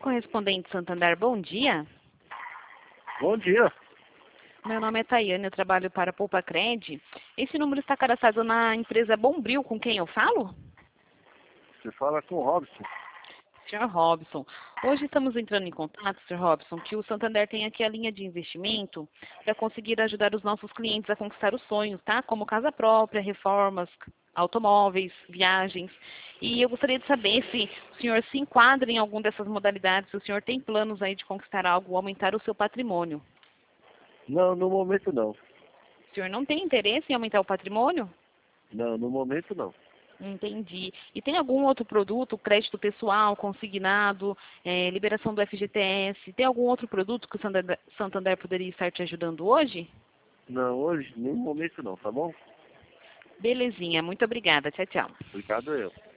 correspondente Santander, bom dia. Bom dia. Meu nome é Tayane, eu trabalho para a Poupa Cred. Esse número está cadastrado na empresa Bombril, com quem eu falo? Você fala com o Robson. Sr. Robson, hoje estamos entrando em contato, Sr. Robson, que o Santander tem aqui a linha de investimento para conseguir ajudar os nossos clientes a conquistar os sonhos, tá? Como casa própria, reformas, automóveis, viagens. E eu gostaria de saber se o senhor se enquadra em alguma dessas modalidades, se o senhor tem planos aí de conquistar algo, aumentar o seu patrimônio. Não, no momento não. O senhor não tem interesse em aumentar o patrimônio? Não, no momento não. Entendi. E tem algum outro produto, crédito pessoal, consignado, liberação do FGTS? Tem algum outro produto que o Santander poderia estar te ajudando hoje? Não, hoje, no momento não, tá bom? Belezinha. Muito obrigada. Tchau, tchau. Obrigado eu.